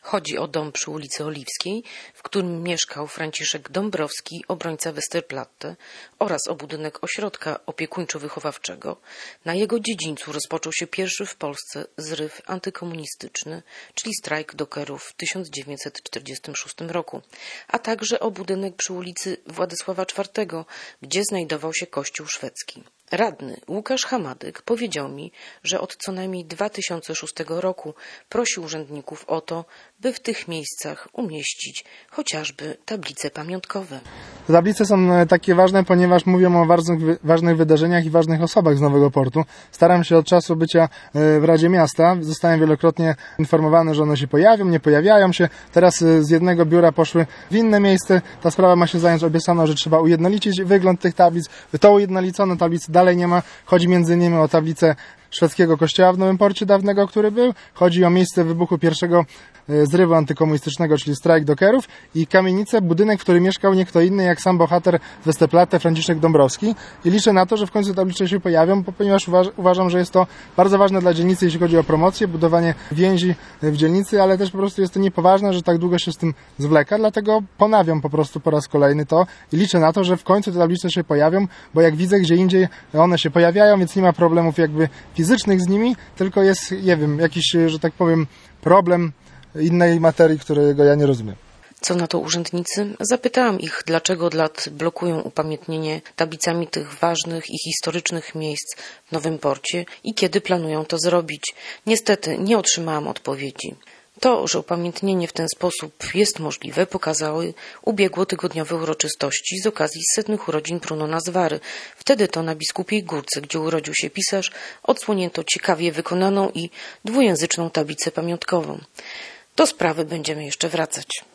Chodzi o dom przy ulicy Oliwskiej, w którym mieszkał Franciszek Dąbrowski, obrońca Westerplatte, oraz o budynek ośrodka opiekuńczo-wychowawczego. Na jego dziedzińcu rozpoczął się pierwszy w Polsce zryw antykomunistyczny, czyli strajk dokerów w 1946 roku, a także o budynek przy ulicy Władysława IV, gdzie znajdował się kościół szwedzki. Radny Łukasz Hamadyk powiedział mi, że od co najmniej 2006 roku prosi urzędników o to, by w tych miejscach umieścić chociażby tablice pamiątkowe. Tablice są takie ważne, ponieważ mówią o ważnych wydarzeniach i ważnych osobach z Nowego Portu. Staram się od czasu bycia w Radzie Miasta. Zostałem wielokrotnie informowany, że one się pojawią, nie pojawiają się. Teraz z jednego biura poszły w inne miejsce. Ta sprawa ma się zająć. Obiecano, że trzeba ujednolicić wygląd tych tablic. To ujednolicone tablice dalej nie ma. Chodzi między innymi o tablicę szwedzkiego kościoła w Nowym Porcie dawnego, który był. Chodzi o miejsce wybuchu pierwszego zrywu antykomunistycznego, czyli strajk dokerów, i kamienicę, budynek, w którym mieszkał nie kto inny jak sam bohater Westerplatte Franciszek Dąbrowski. I liczę na to, że w końcu tablice się pojawią, ponieważ uważam, że jest to bardzo ważne dla dzielnicy, jeśli chodzi o promocję, budowanie więzi w dzielnicy, ale też po prostu jest to niepoważne, że tak długo się z tym zwleka, dlatego ponawiam po prostu po raz kolejny to i liczę na to, że w końcu te tablice się pojawią, bo jak widzę, gdzie indziej one się pojawiają, więc nie ma problemów jakby fizycznych z nimi, tylko jest, nie wiem, jakiś, że tak powiem, problem innej materii, którego ja nie rozumiem. Co na to urzędnicy? Zapytałam ich, dlaczego od lat blokują upamiętnienie tablicami tych ważnych i historycznych miejsc w Nowym Porcie i kiedy planują to zrobić. Niestety nie otrzymałam odpowiedzi. To, że upamiętnienie w ten sposób jest możliwe, pokazały ubiegłotygodniowe uroczystości z okazji 100. urodzin Brunona Zwary. Wtedy to na Biskupiej Górce, gdzie urodził się pisarz, odsłonięto ciekawie wykonaną i dwujęzyczną tablicę pamiątkową. Do sprawy będziemy jeszcze wracać.